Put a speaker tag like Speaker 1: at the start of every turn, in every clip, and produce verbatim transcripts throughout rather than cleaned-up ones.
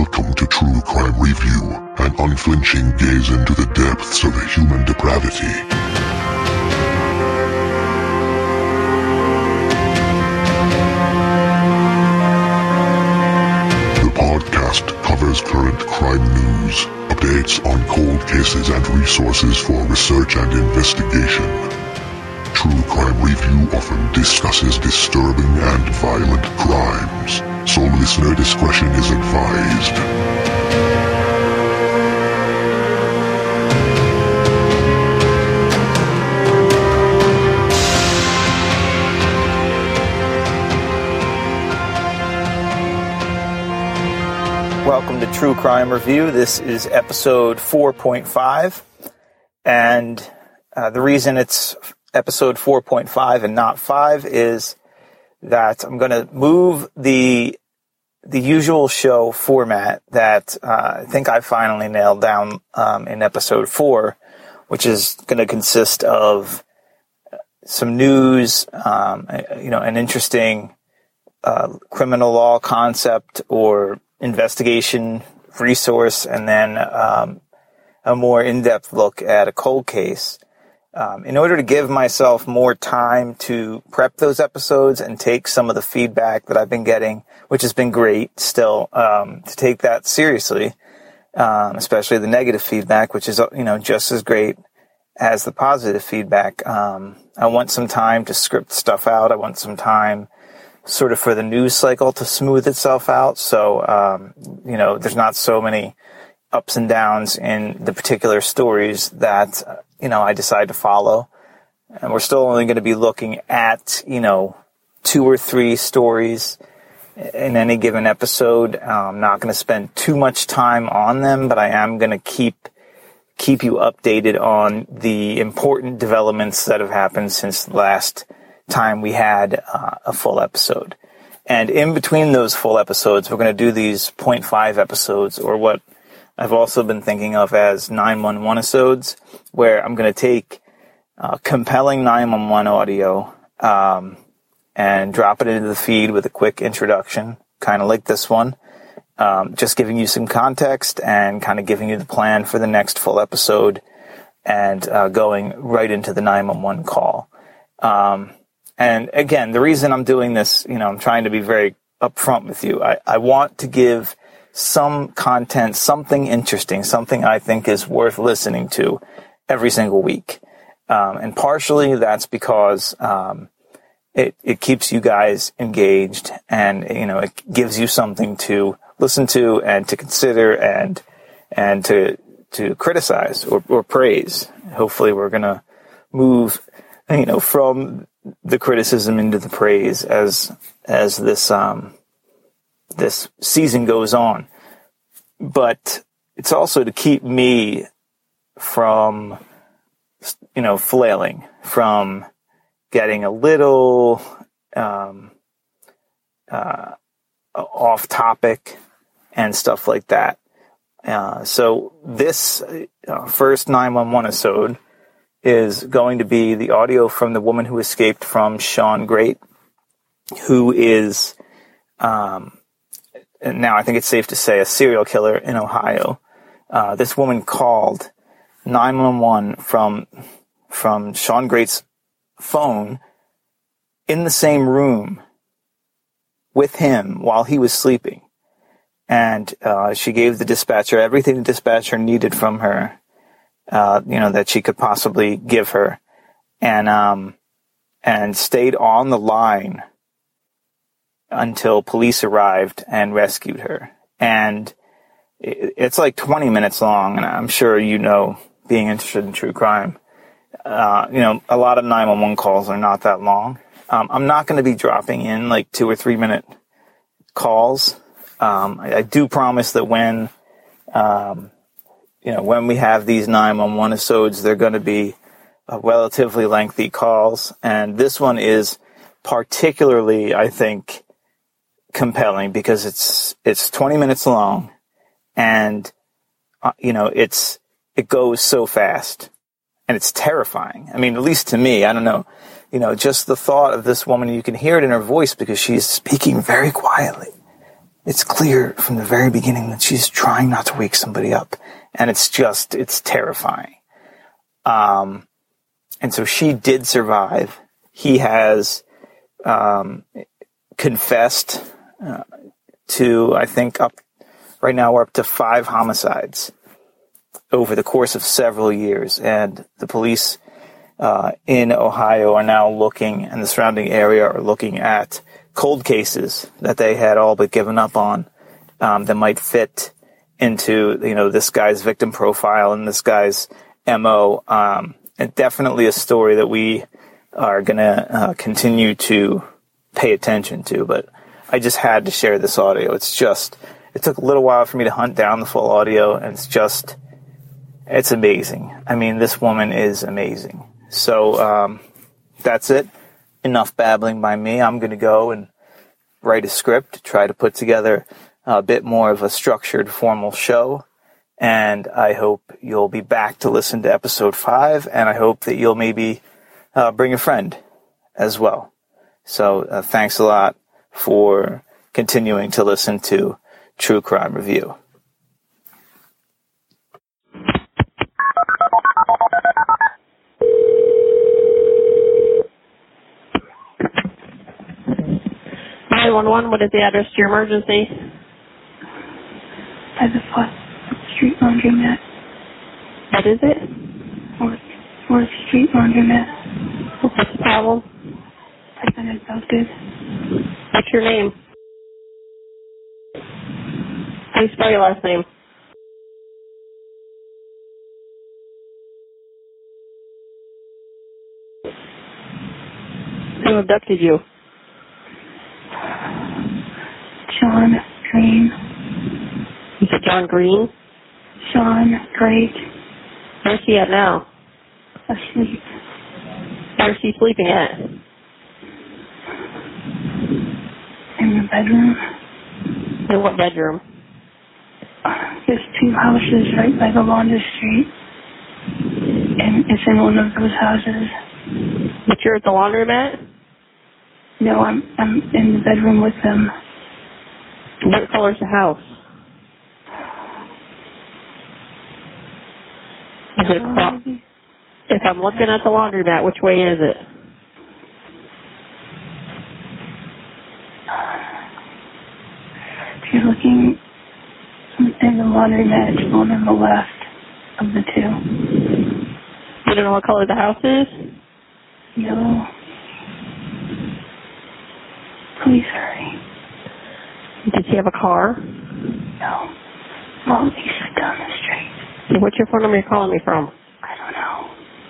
Speaker 1: Welcome to True Crime Review, an unflinching gaze into the depths of human depravity. The podcast covers current crime news, updates on cold cases and resources for research and investigation. True Crime Review often discusses disturbing and violent crimes, so listener discretion is advised.
Speaker 2: Welcome to True Crime Review. This is episode four point five, and uh, the reason it's episode four point five and not five is that I'm going to move the the usual show format that uh, I think I finally nailed down um, in episode four, which is going to consist of some news, um, you know, an interesting uh, criminal law concept or investigation resource, and then um, a more in-depth look at a cold case. Um, in order to give myself more time to prep those episodes and take some of the feedback that I've been getting, which has been great still, um, to take that seriously, um, especially the negative feedback, which is, you know, just as great as the positive feedback. Um, I want some time to script stuff out. I want some time sort of for the news cycle to smooth itself out. So, um, you know, there's not so many ups and downs in the particular stories that, uh, you know, I decide to follow. And we're still only going to be looking at, you know, two or three stories in any given episode. I'm not going to spend too much time on them, but I am going to keep, keep you updated on the important developments that have happened since the last time we had uh, a full episode. And in between those full episodes, we're going to do these point five episodes, or what I've also been thinking of as nine one one episodes, where I'm going to take uh, compelling nine one one audio um, and drop it into the feed with a quick introduction, kind of like this one, um, just giving you some context and kind of giving you the plan for the next full episode, and uh, going right into the nine one one call. Um, and again, the reason I'm doing this, you know, I'm trying to be very upfront with you. I, I want to give some content, something interesting, something I think is worth listening to every single week. Um, and partially that's because um, it, it keeps you guys engaged, and, you know, it gives you something to listen to and to consider and and to to criticize or, or praise. Hopefully we're going to move, you know, from the criticism into the praise as as this um this season goes on. But it's also to keep me from, you know, flailing, from getting a little um, uh, off topic and stuff like that. Uh, so this uh, first nine one one episode is going to be the audio from the woman who escaped from Shawn Grate, who is um and now I think it's safe to say a serial killer in Ohio. Uh, this woman called nine one one from from Shawn Grate's phone in the same room with him while he was sleeping. And uh, she gave the dispatcher everything the dispatcher needed from her, uh, you know, that she could possibly give her, and um, and stayed on the line until police arrived and rescued her. And it's like twenty minutes long, and I'm sure you know, being interested in true crime, uh, you know, a lot of nine one one calls are not that long. Um, I'm not going to be dropping in like two or three minute calls. Um, I, I do promise that when, um, you know, when we have these nine one one episodes, they're going to be uh, relatively lengthy calls. And this one is particularly, I think, compelling because it's it's twenty minutes long, and uh, you know, it's it goes so fast, and it's terrifying. I mean, at least to me, I don't know, you know, just the thought of this woman, you can hear it in her voice because she's speaking very quietly, it's clear from the very beginning that she's trying not to wake somebody up. And it's just, it's terrifying. Um, and so she did survive. He has um, confessed uh, to, I think, up right now we're up to five homicides over the course of several years. And the police uh, in Ohio are now looking, and the surrounding area are looking at cold cases that they had all but given up on um, that might fit into, you know, this guy's victim profile and this guy's M O. Um, and definitely a story that we are going to uh, continue to pay attention to. But I just had to share this audio. It's just, it took a little while for me to hunt down the full audio, and it's just, it's amazing. I mean, this woman is amazing. So um, that's it. Enough babbling by me. I'm going to go and write a script, try to put together a bit more of a structured, formal show. And I hope you'll be back to listen to episode five, and I hope that you'll maybe uh, bring a friend as well. So uh, thanks a lot for continuing to listen to True Crime Review.
Speaker 3: nine one one, what is the address to your emergency?
Speaker 4: By the fourth Street Laundromat.
Speaker 3: What is it?
Speaker 4: fourth, fourth Street Laundromat.
Speaker 3: What's the problem?
Speaker 4: I've been abducted.
Speaker 3: What's your name? How do you spell your last name? Who abducted you?
Speaker 4: Sean Green.
Speaker 3: You said John Green?
Speaker 4: Sean Great.
Speaker 3: Where's he at now?
Speaker 4: Asleep.
Speaker 3: Where's he sleeping at?
Speaker 4: In the bedroom.
Speaker 3: In what bedroom?
Speaker 4: There's two houses right by the Laundry Street. And it's in one of those houses.
Speaker 3: But you're at the laundromat?
Speaker 4: No, I'm I'm in the bedroom with them.
Speaker 3: What color's the house? Is it across? If I'm looking at the laundromat, which way is it?
Speaker 4: If you're looking in the laundromat, it's one on the left of the two.
Speaker 3: You don't know what color the house is?
Speaker 4: Yellow. Please hurry.
Speaker 3: Does he have a car?
Speaker 4: No. Well, he's down the street.
Speaker 3: So what's your phone number you're calling me from?
Speaker 4: I don't know.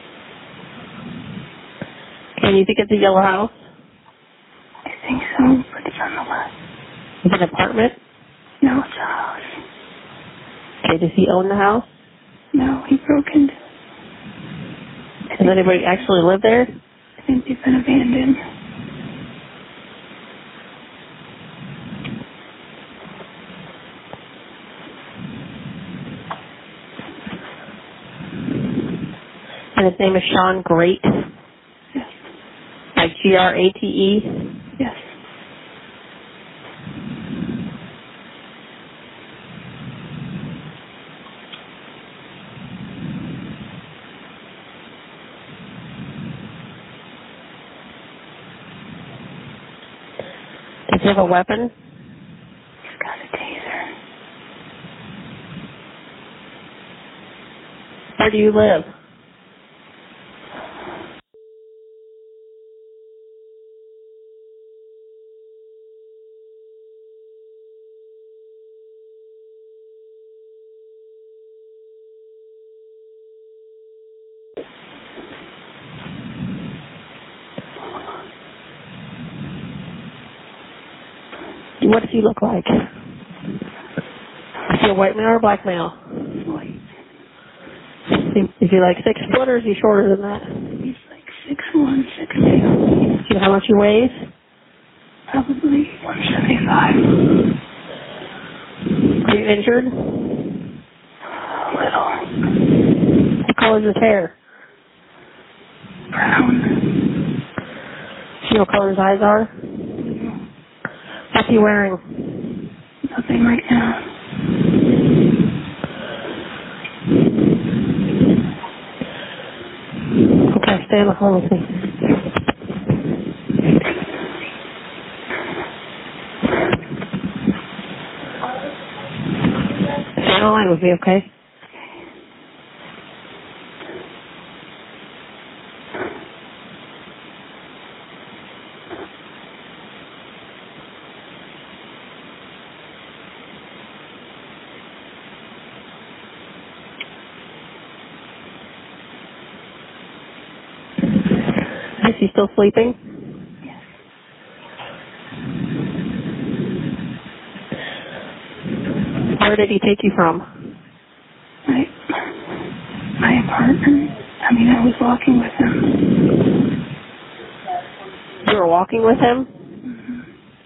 Speaker 3: And you think it's a yellow house?
Speaker 4: I think so, but it's on the left.
Speaker 3: Is it an apartment?
Speaker 4: No, it's a house.
Speaker 3: Okay, does he own the house?
Speaker 4: No, he broke into it.
Speaker 3: Does anybody actually live there?
Speaker 4: I think they've been abandoned.
Speaker 3: And his name is Sean Great?
Speaker 4: Yes.
Speaker 3: Like G R A T E?
Speaker 4: Yes.
Speaker 3: Does he have a weapon?
Speaker 4: He's got a taser.
Speaker 3: Where do you live? What does he look like? Is he a white male or a black male?
Speaker 4: White.
Speaker 3: Is he like six foot or is he shorter than that?
Speaker 4: He's like six one, six two.
Speaker 3: Do you know how much he weighs?
Speaker 4: Probably one seventy-five.
Speaker 3: Are you injured?
Speaker 4: A little.
Speaker 3: What color is his hair?
Speaker 4: Brown.
Speaker 3: Do you know what color his eyes are? What's he wearing?
Speaker 4: nothing right now.
Speaker 3: Okay, stay on the phone with me. Stay on the line with me, okay? Is he still sleeping?
Speaker 4: Yes.
Speaker 3: Where did he take you from?
Speaker 4: My, my apartment. I mean, I was walking with him.
Speaker 3: You were walking with him?
Speaker 4: Mm-hmm.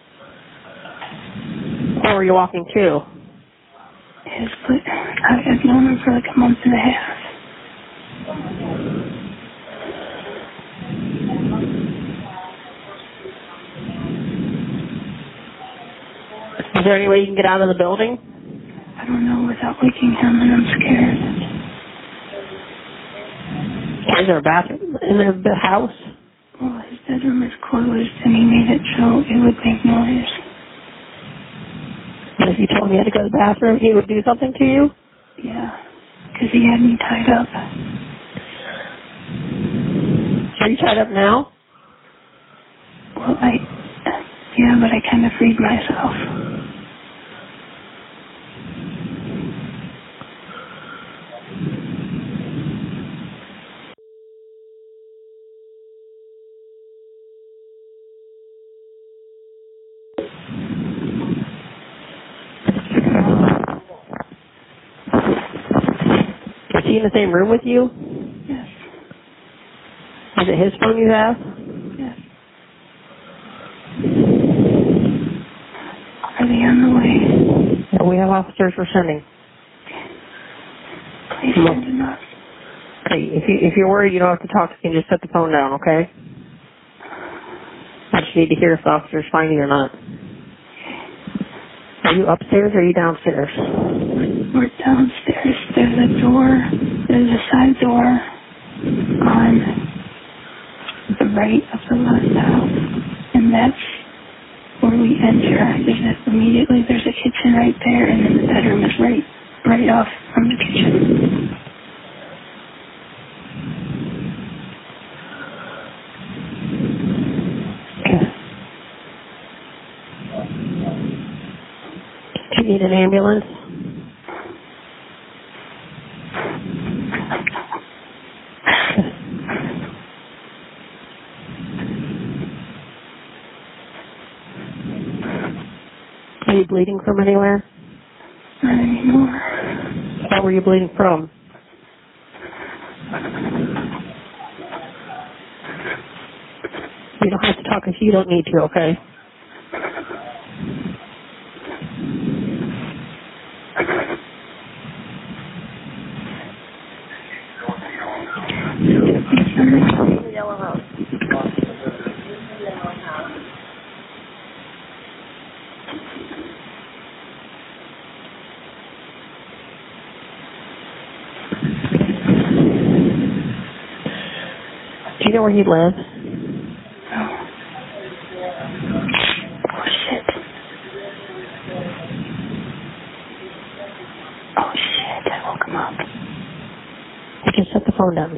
Speaker 3: Where were you walking to?
Speaker 4: His place. I- I've known him for like a month and a half.
Speaker 3: Is there any way you can get out of the building?
Speaker 4: I don't know without waking him, and I'm scared.
Speaker 3: Is there a bathroom in the, the house?
Speaker 4: Well, his bedroom is closed, and he made it so it would make noise.
Speaker 3: And if you told me you had to go to the bathroom, he would do something to you?
Speaker 4: Yeah, because he had me tied up.
Speaker 3: Are you tied up now?
Speaker 4: Well, I, yeah, but I kind of freed myself.
Speaker 3: Is he in the same room with you?
Speaker 4: Yes,
Speaker 3: Is it his phone you have?
Speaker 4: yes. Are they on the way?
Speaker 3: Yeah, we have officers we're sending.
Speaker 4: Please
Speaker 3: Look.
Speaker 4: send them up.
Speaker 3: Okay, if, you, if you're worried, you don't have to talk to me. Just set the phone down, okay? I just need to hear if the officer's finding you or not. Are you upstairs or are you downstairs?
Speaker 4: We're downstairs. There's a door. There's a side door on the right of the left house, and that's where we enter. There's a, immediately there's a kitchen right there, and then the bedroom is right, right off from the kitchen.
Speaker 3: Do you need an ambulance? Are you bleeding from anywhere?
Speaker 4: Not anymore.
Speaker 3: Where were you bleeding from? You don't have to talk if you don't need to, okay? Yellow house. Do you know where you live?
Speaker 4: Oh. Oh, shit. Oh, shit. I woke him up.
Speaker 3: You just set the phone down.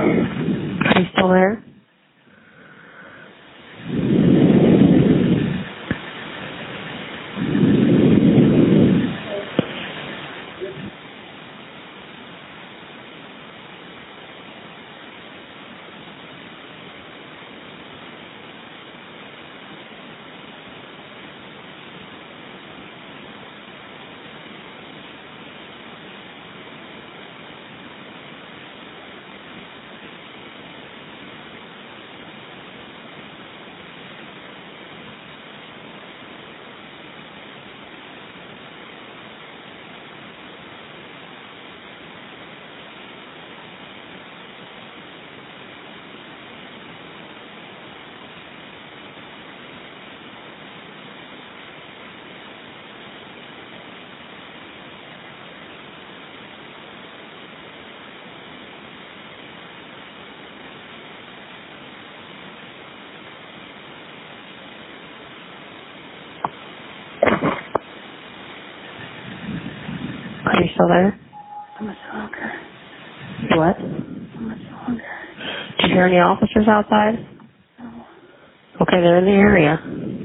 Speaker 3: Are you still there? Are you still there?
Speaker 4: How much longer?
Speaker 3: What?
Speaker 4: How much longer?
Speaker 3: Did you hear any officers outside?
Speaker 4: No.
Speaker 3: Okay, they're in the area.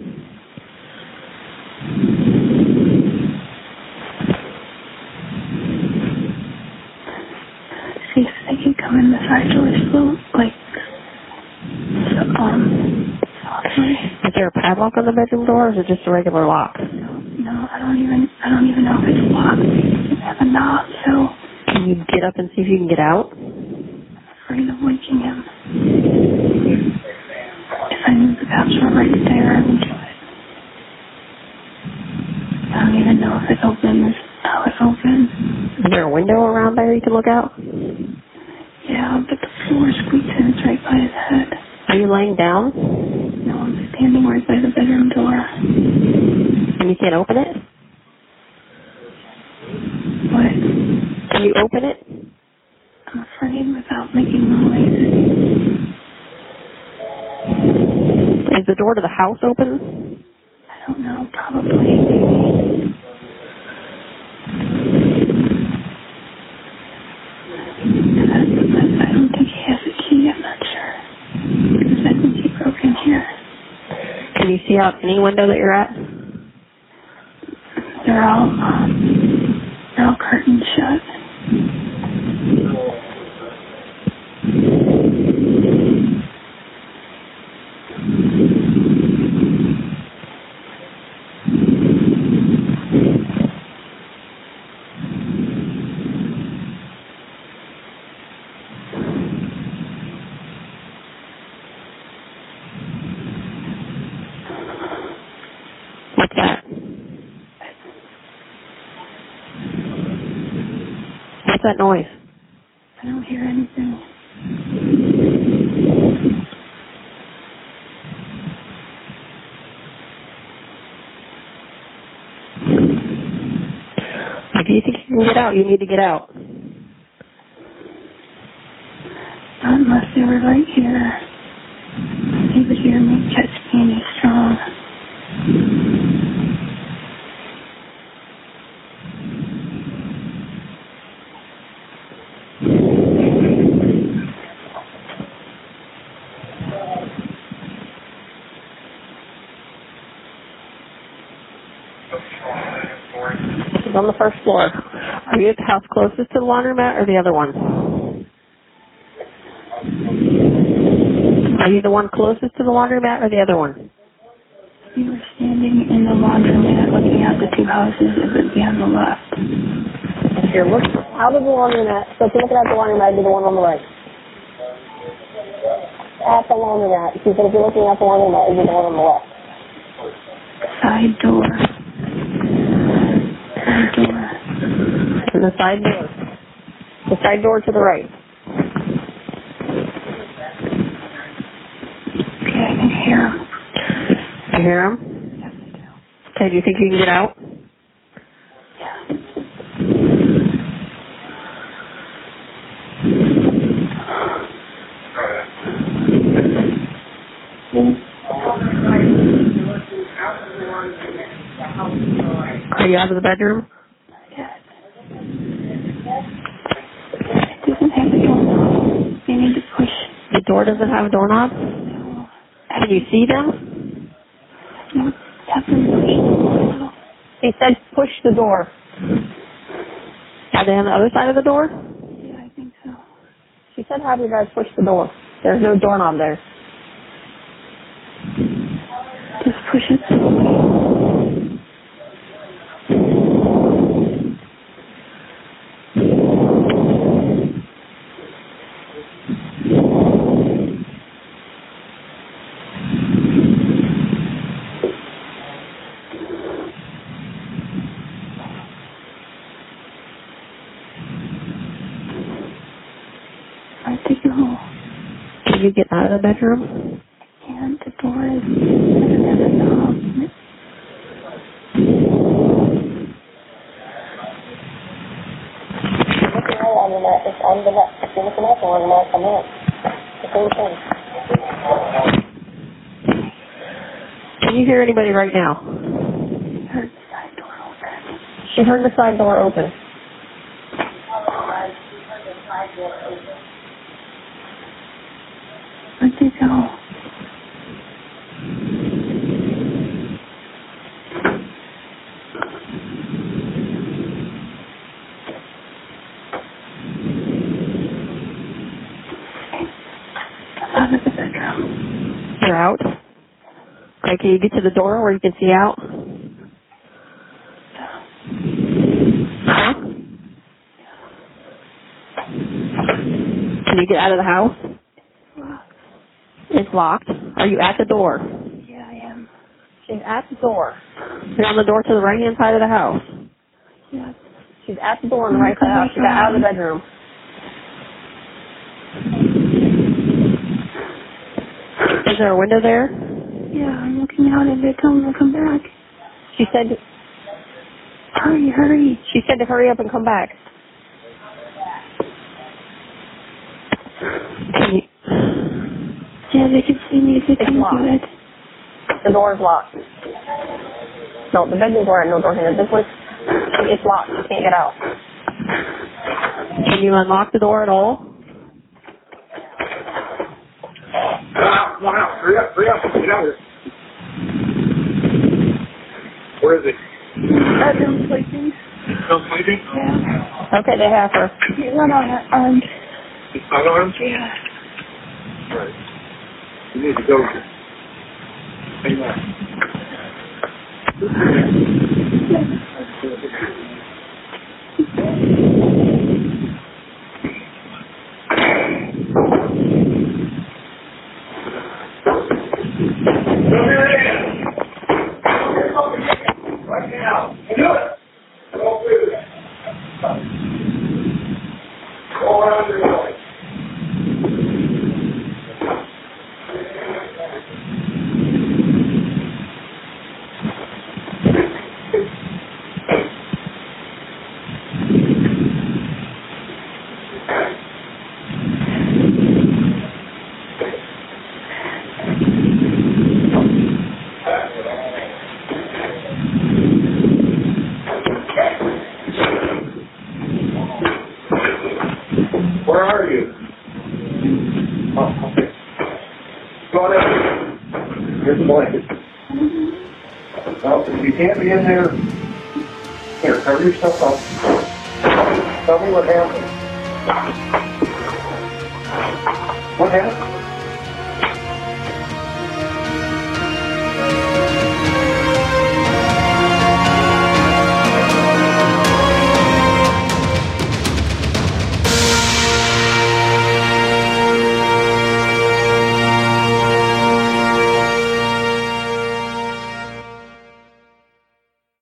Speaker 4: See if they can come in the side door slow, like, so, um, softly.
Speaker 3: Is there a padlock on the bedroom door, or is it just a regular lock?
Speaker 4: No, I don't even, I don't even know if it's locked. It doesn't have a knob, so
Speaker 3: Can you get up and see if you can get out?
Speaker 4: I'm afraid of waking him. If I knew the cops were right there, I would do it. I don't even know if it's open, how it's open.
Speaker 3: Is there a window around there you can look out?
Speaker 4: Yeah, but the floor squeaks in, it's right by his head.
Speaker 3: Are you laying down?
Speaker 4: No, I'm standing right by the bedroom door.
Speaker 3: And you can't open it?
Speaker 4: What?
Speaker 3: Can you open it?
Speaker 4: I'm afraid without making noise.
Speaker 3: Is the door to the house open?
Speaker 4: I don't know, probably, maybe. I don't think he has a key, I'm not sure. Because I think he broke in here.
Speaker 3: Can you see out any window that you're at?
Speaker 4: They're all, um, they're all curtains shut.
Speaker 3: What's that? What's that noise?
Speaker 4: I don't hear anything.
Speaker 3: If you think you can get out, you need to get out.
Speaker 4: Not unless they were right here. He would hear me catch me and he's strong.
Speaker 3: This is on the first floor. Are you at the house closest to the laundromat or the other one? Are you the one closest to the laundromat or the other one?
Speaker 4: We were standing in the laundromat looking at the two houses. It would be on the left.
Speaker 3: Here, look out of the laundromat. So if you're looking at the laundromat, it'd be the one on the right. At the laundromat. She said if you're looking at the laundromat, it'd be the one on the left.
Speaker 4: Side door. Side door.
Speaker 3: And the side door. The side door to the right.
Speaker 4: Okay, I can hear him.
Speaker 3: You hear him?
Speaker 4: Yes, I do.
Speaker 3: Okay, do you think you can get out? Are you out of the bedroom?
Speaker 4: Yes. It doesn't have a door. They need to
Speaker 3: door doesn't have a doorknob?
Speaker 4: No.
Speaker 3: Can you see them?
Speaker 4: No, have them push the door.
Speaker 3: He said push the door. Are they on the other side of the door?
Speaker 4: Yeah, I think so.
Speaker 3: She said have you guys push the door. There's no doorknob there.
Speaker 4: Just push it. I think no.
Speaker 3: Can you get out of the bedroom?
Speaker 4: And the door is doesn't have a knob.
Speaker 5: On the net, it's on the net. If you're looking at the one, now come in. The same thing.
Speaker 3: Can you hear anybody right now?
Speaker 4: I heard the side door open.
Speaker 3: She heard the side door open.
Speaker 4: Where'd they go? Out of the bedroom.
Speaker 3: You're out? Alright, can you get to the door where you can see out? Huh? Can you get out of the house?
Speaker 4: Locked.
Speaker 3: It's locked. Are you at the door?
Speaker 4: Yeah, I am.
Speaker 3: She's at the door. You're on the door to the right hand side of the house.
Speaker 4: Yeah.
Speaker 3: She's at the door on the right side of the house. She got out of the bedroom. Is there a window there?
Speaker 4: Yeah, I'm looking out and they tell me to come back.
Speaker 3: She said,
Speaker 4: Hurry, hurry.
Speaker 3: she said to hurry up and come back. Can you,
Speaker 4: Yeah, they can see me if they
Speaker 3: It's
Speaker 4: come
Speaker 3: locked.
Speaker 4: to it.
Speaker 3: the door is locked. No, the bedroom door had no door here. This one, it's locked. You can't get out. Can you unlock the door at all?
Speaker 6: Ah, come on out. Hurry up, hurry up. Get out of here. Where is it?
Speaker 4: Bedroom sleeping.
Speaker 6: Still sleeping?
Speaker 4: Yeah.
Speaker 3: Okay, they have her.
Speaker 4: He's not unarmed.
Speaker 6: It's unarmed?
Speaker 4: Yeah.
Speaker 6: Right. You need to go. Hang on. Right now. Do it. Go through that. Go around your way. Where are you? Oh, okay. Go on in. Here's the blanket. Well, if you can't be in there, here, cover yourself up. Tell me what happened. What happened?